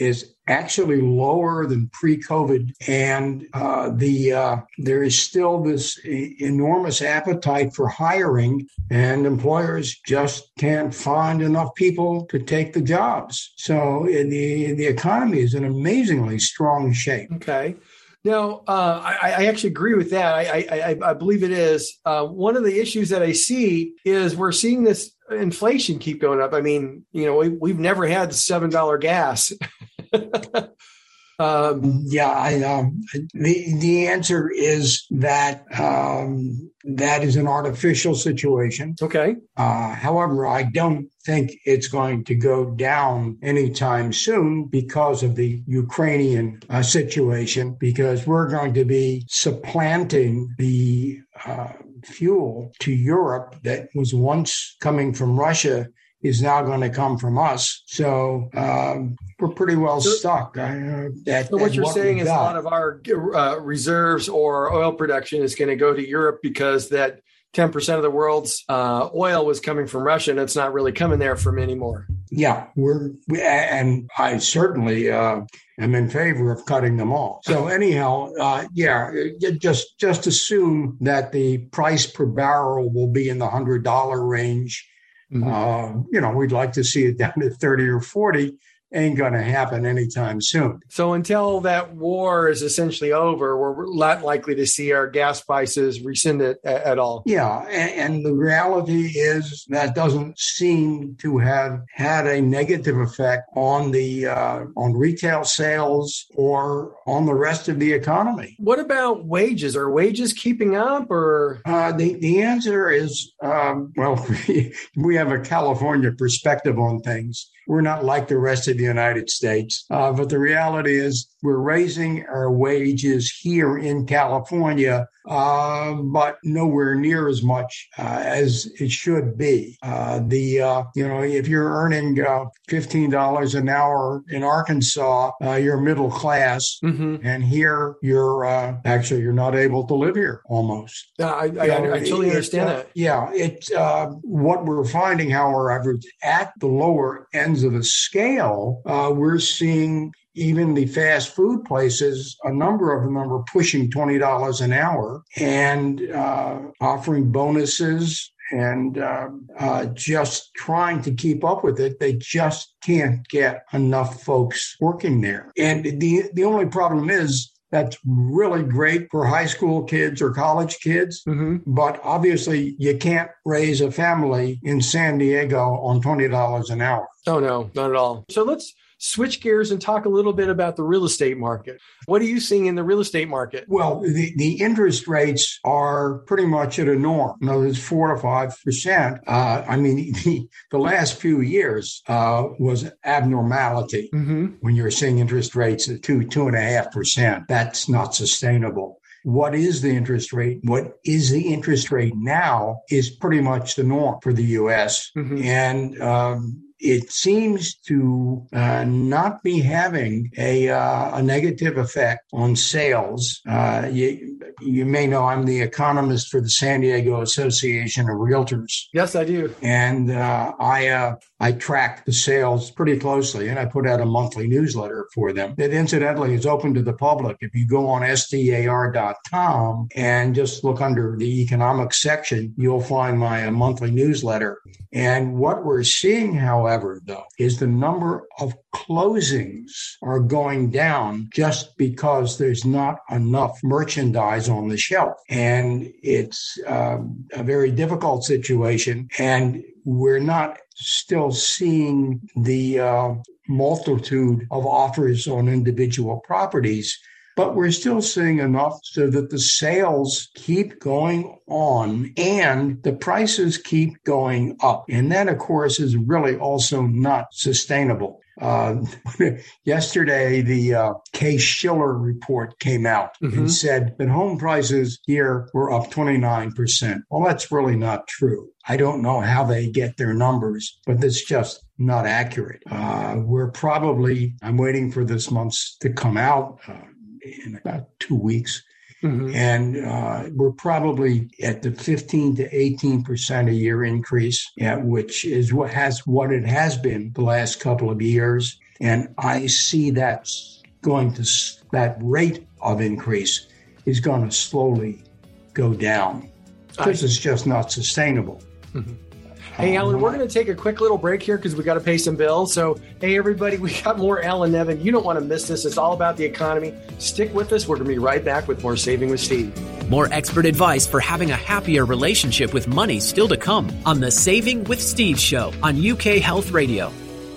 actually lower than pre-COVID, and uh, the uh, there is still this e- enormous appetite for hiring, and employers just can't find enough people to take the jobs. So in the the economy is in amazingly strong shape. Okay. Now, uh, I, I actually agree with that. I, I, I believe it is. Uh, one of the issues that I see is we're seeing this inflation keep going up. I mean, you know, we, we've never had seven dollars gas. Um, yeah, I, um, the the answer is that um, that is an artificial situation. Okay. Uh, however, I don't think it's going to go down anytime soon because of the Ukrainian uh, situation, because we're going to be supplanting the uh, fuel to Europe that was once coming from Russia is now going to come from us. So um, we're pretty well so, stuck. Uh, at, so what at you're what saying is got. a lot of our uh, reserves or oil production is going to go to Europe because that ten percent of the world's uh, oil was coming from Russia, and it's not really coming there from anymore. Yeah, we're we, and I certainly uh, am in favor of cutting them all. So anyhow, uh, yeah, just just assume that the price per barrel will be in the hundred dollar range. Mm-hmm. Uh, you know, we'd like to see it down to thirty or forty. Ain't going to happen anytime soon. So until that war is essentially over, we're not likely to see our gas prices rescinded at, at all. Yeah, and, and the reality is that doesn't seem to have had a negative effect on the uh, on retail sales or on the rest of the economy. What about wages? Are wages keeping up, or uh, the the answer is um, well, we, we have a California perspective on things. We're not like the rest of the United States. Uh, but the reality is we're raising our wages here in California, uh, but nowhere near as much uh, as it should be. Uh, the uh, you know, if you're earning uh, fifteen dollars an hour in Arkansas, uh, you're middle class, mm-hmm. and here you're uh, actually you're not able to live here almost. Uh, I, I, know, I, I totally it, understand uh, that. Yeah, it's uh, what we're finding, however, at the lower ends of the scale, uh, we're seeing even the fast food places, a number of them are pushing twenty dollars an hour and uh, offering bonuses and uh, uh, just trying to keep up with it. They just can't get enough folks working there. And the, the only problem is that's really great for high school kids or college kids, mm-hmm. but obviously you can't raise a family in San Diego on twenty dollars an hour. Oh, no, not at all. So let's switch gears and talk a little bit about the real estate market. What are you seeing in the real estate market? Well, the, the interest rates are pretty much at a norm. In other words, four to five percent. Uh, I mean, the, the last few years uh, was abnormality mm-hmm. when you're seeing interest rates at two, two and a half percent. That's not sustainable. What is the interest rate? What is the interest rate now is pretty much the norm for the U S. Mm-hmm. And um, it seems to uh, not be having a, uh, a negative effect on sales. Uh, you, you may know I'm the economist for the San Diego Association of Realtors. Yes, I do. And uh, I uh, I track the sales pretty closely, and I put out a monthly newsletter for them that incidentally is open to the public. If you go on S D A R dot com and just look under the economics section, you'll find my uh, monthly newsletter. And what we're seeing, however, though, is the number of closings are going down just because there's not enough merchandise on the shelf. And it's um, a very difficult situation. And we're not still seeing the uh, multitude of offers on individual properties, but we're still seeing enough so that the sales keep going on and the prices keep going up. And that, of course, is really also not sustainable. Uh, yesterday, the uh, Case-Shiller report came out mm-hmm. and said that home prices here were up twenty-nine percent. Well, that's really not true. I don't know how they get their numbers, but that's just not accurate. Uh, we're probably, I'm waiting for this month's to come out uh, in about two weeks. Mm-hmm. And uh, we're probably at the fifteen to eighteen percent a year increase, yeah, which is what has what it has been the last couple of years. And I see that going to, that rate of increase is going to slowly go down. This is just not sustainable. Mm-hmm. Hey, Alan, we're going to take a quick little break here because we got to pay some bills. So, hey, everybody, we got more Alan Nevin. You don't want to miss this. It's all about the economy. Stick with us. We're going to be right back with more Saving with Steve. More expert advice for having a happier relationship with money still to come on the Saving with Steve show on U K Health Radio.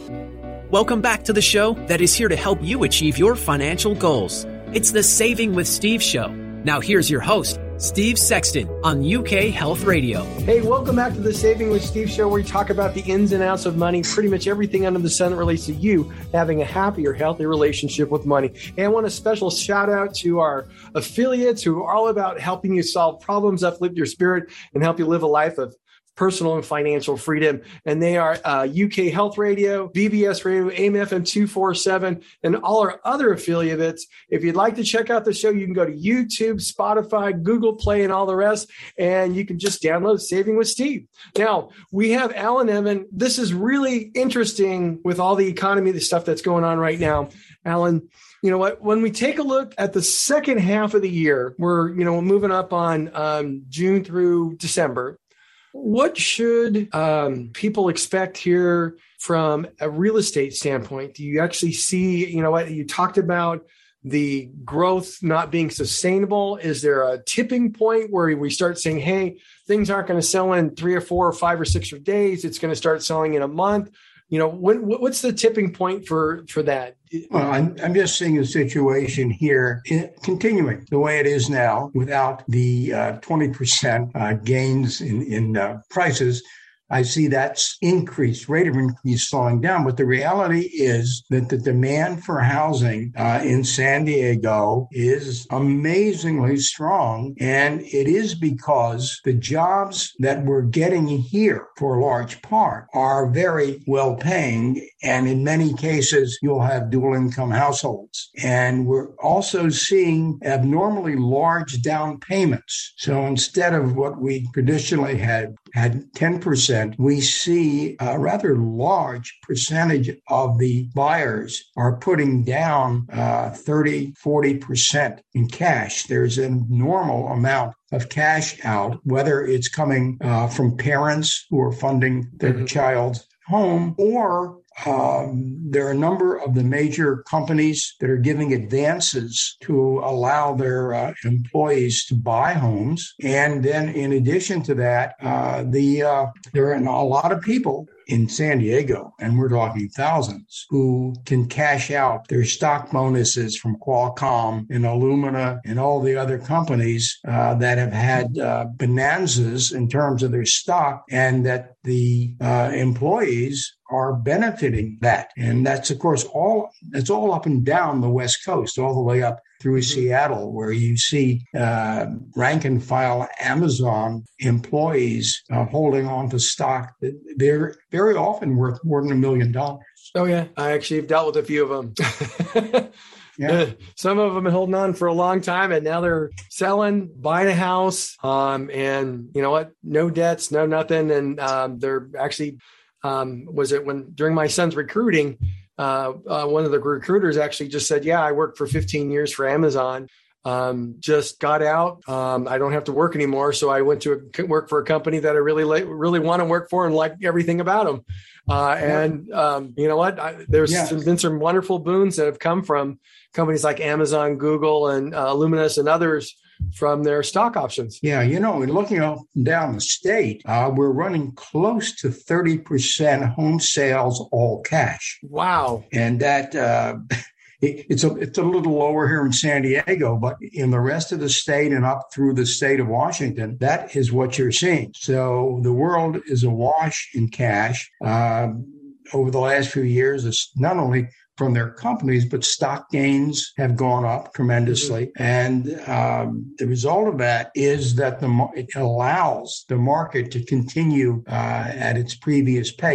Welcome back to the show that is here to help you achieve your financial goals. It's the Saving with Steve show. Now here's your host, Steve Sexton on U K Health Radio. Hey, welcome back to the Saving with Steve show, where we talk about the ins and outs of money, pretty much everything under the sun that relates to you having a happier, healthy relationship with money. And I want a special shout out to our affiliates who are all about helping you solve problems, uplift your spirit, and help you live a life of personal and financial freedom. And they are uh, U K Health Radio, B B S Radio, A M F M two forty-seven, and all our other affiliates. If you'd like to check out the show, you can go to YouTube, Spotify, Google Play, and all the rest. And you can just download Saving with Steve. Now, we have Alan Nevin. This is really interesting with all the economy, the stuff that's going on right now. Alan, you know what? When we take a look at the second half of the year, we're, you know, moving up on um, June through December. What should um, people expect here from a real estate standpoint? Do you actually see, you know what, you talked about the growth not being sustainable. Is there a tipping point where we start saying, hey, things aren't going to sell in three or four or five or six or days. It's going to start selling in a month. You know, when, what's the tipping point for, for that? Well, I'm, I'm just seeing a situation here in, continuing the way it is now without the uh, twenty percent uh, gains in, in uh, prices. I see that's increased, rate of increase slowing down. But the reality is that the demand for housing uh, in San Diego is amazingly strong. And it is because the jobs that we're getting here, for a large part, are very well paying. And in many cases, you'll have dual income households. And we're also seeing abnormally large down payments. So instead of what we traditionally had, had ten percent, we see a rather large percentage of the buyers are putting down uh, thirty, forty percent in cash. There's a normal amount of cash out, whether it's coming uh, from parents who are funding their mm-hmm. child's home, or Um, there are a number of the major companies that are giving advances to allow their uh, employees to buy homes. And then in addition to that, uh, the uh, there are a lot of people in San Diego, and we're talking thousands, who can cash out their stock bonuses from Qualcomm and Illumina and all the other companies uh, that have had uh, bonanzas in terms of their stock, and that the uh, employees are benefiting that. And that's, of course, all it's all up and down the West Coast, all the way up through Seattle, where you see uh, rank and file Amazon employees uh, holding on to stock that they're very often worth more than a million dollars. Oh, yeah. I actually have dealt with a few of them. Yeah. Some of them have been holding on for a long time, and now they're selling, buying a house, um, and you know what? No debts, no nothing. And um, they're actually, um, was it when during my son's recruiting, Uh, uh, one of the recruiters actually just said, yeah, I worked for fifteen years for Amazon, um, just got out. Um, I don't have to work anymore. So I went to a, work for a company that I really, really want to work for and like everything about them. Uh, and um, you know what? I, there's yeah. some, been some wonderful boons that have come from companies like Amazon, Google, and uh, Luminous and others from their stock options. Yeah, you know, and looking up and down the state, uh, we're running close to thirty percent home sales all cash. Wow. And that uh, it, it's a it's a little lower here in San Diego, but in the rest of the state and up through the state of Washington, that is what you're seeing. So the world is awash in cash. Uh, over the last few years, it's not only from their companies, but stock gains have gone up tremendously. Mm-hmm. And um, the result of that is that the it allows the market to continue uh, at its previous pace.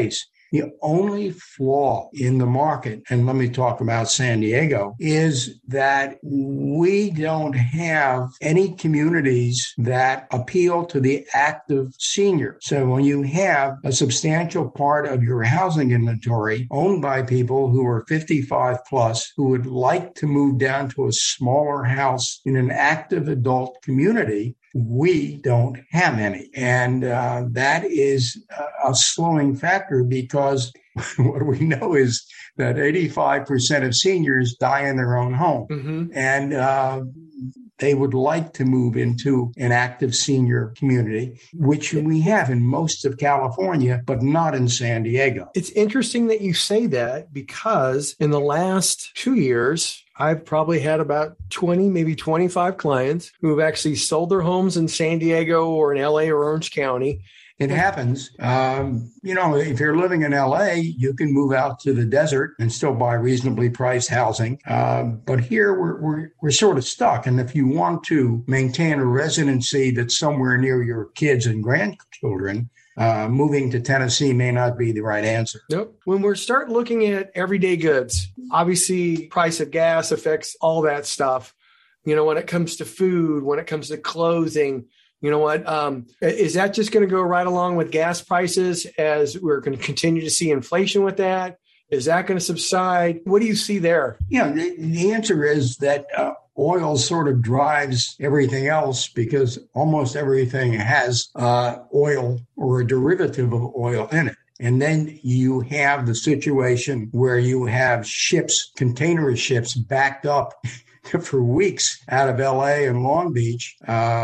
The only flaw in the market, and let me talk about San Diego, is that we don't have any communities that appeal to the active senior. So when you have a substantial part of your housing inventory owned by people who are fifty-five plus, who would like to move down to a smaller house in an active adult community, we don't have any. And uh, that is a slowing factor, because what we know is that eighty-five percent of seniors die in their own home. Mm-hmm. And uh, they would like to move into an active senior community, which we have in most of California, but not in San Diego. It's interesting that you say that, because in the last two years, I've probably had about twenty, maybe twenty-five clients who have actually sold their homes in San Diego or in L A or Orange County. It happens. Um, you know, if you're living in L A, you can move out to the desert and still buy reasonably priced housing. Um, but here we're, we're we're sort of stuck. And if you want to maintain a residency that's somewhere near your kids and grandchildren, Uh, moving to Tennessee may not be the right answer. Nope. When we start looking at everyday goods, obviously price of gas affects all that stuff. You know, when it comes to food, when it comes to clothing, you know what, um, is that just going to go right along with gas prices as we're going to continue to see inflation with that? Is that going to subside? What do you see there? Yeah, the, the answer is that uh, oil sort of drives everything else, because almost everything has uh, oil or a derivative of oil in it. And then you have the situation where you have ships, container ships backed up for weeks out of L A and Long Beach.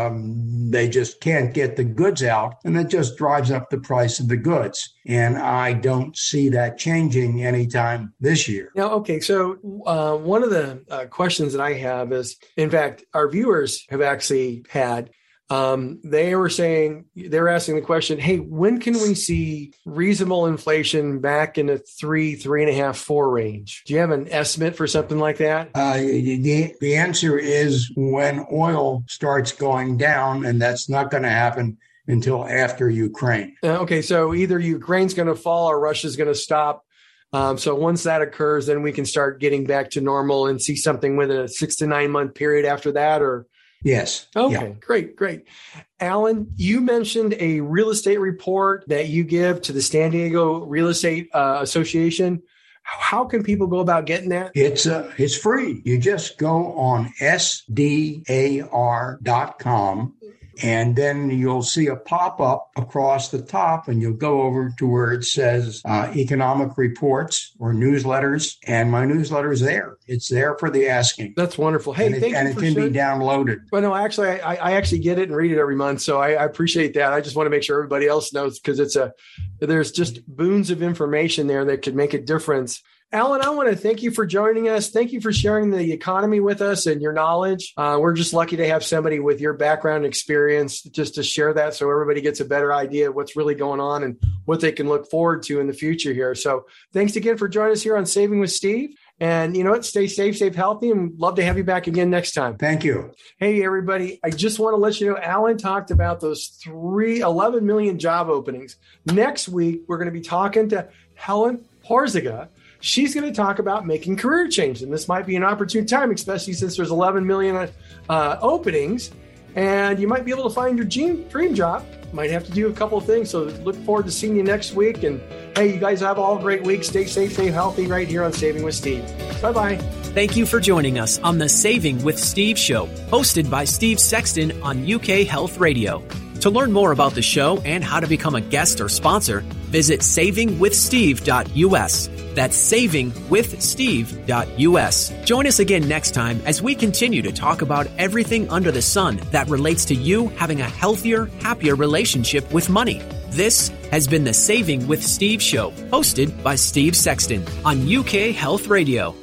Um, they just can't get the goods out, and it just drives up the price of the goods. And I don't see that changing anytime this year. Now, okay, so uh, one of the uh, questions that I have is, in fact, our viewers have actually had, um, they were saying, they're asking the question, hey, when can we see reasonable inflation back in the three, three and a half, four range? Do you have an estimate for something like that? Uh, the, the answer is when oil starts going down, and that's not going to happen until after Ukraine. Uh, okay, so either Ukraine's going to fall or Russia's going to stop. Um, so once that occurs, then we can start getting back to normal and see something within a six to nine month period after that, or? Yes. Okay, yeah. great, great. Alan, you mentioned a real estate report that you give to the San Diego Real Estate uh, Association. How can people go about getting that? It's uh, it's free. You just go on S D A R dot com, and then you'll see a pop-up across the top, and you'll go over to where it says uh, economic reports or newsletters, and my newsletter is there. It's there for the asking. That's wonderful. Hey, and it, thank and you it for can sharing. be downloaded. Well, no, actually, I, I actually get it and read it every month, so I, I appreciate that. I just want to make sure everybody else knows, because it's a there's just boons of information there that could make a difference. Alan, I want to thank you for joining us. Thank you for sharing the economy with us and your knowledge. Uh, we're just lucky to have somebody with your background and experience just to share that, so everybody gets a better idea of what's really going on and what they can look forward to in the future here. So thanks again for joining us here on Saving with Steve. And you know what? Stay safe, stay healthy, and love to have you back again next time. Thank you. Hey, everybody. I just want to let you know, Alan talked about those three, eleven million job openings. Next week, we're going to be talking to Helen Horziga. She's going to talk about making career change. And this might be an opportune time, especially since there's eleven million uh, openings. And you might be able to find your dream, dream job. Might have to do a couple of things. So look forward to seeing you next week. And hey, you guys have all a great week. Stay safe, stay healthy right here on Saving with Steve. Bye-bye. Thank you for joining us on the Saving with Steve show, hosted by Steve Sexton on U K Health Radio. To learn more about the show and how to become a guest or sponsor, visit saving with steve dot U S. That's saving with steve dot U S. Join us again next time as we continue to talk about everything under the sun that relates to you having a healthier, happier relationship with money. This has been the Saving with Steve show, hosted by Steve Sexton on U K Health Radio.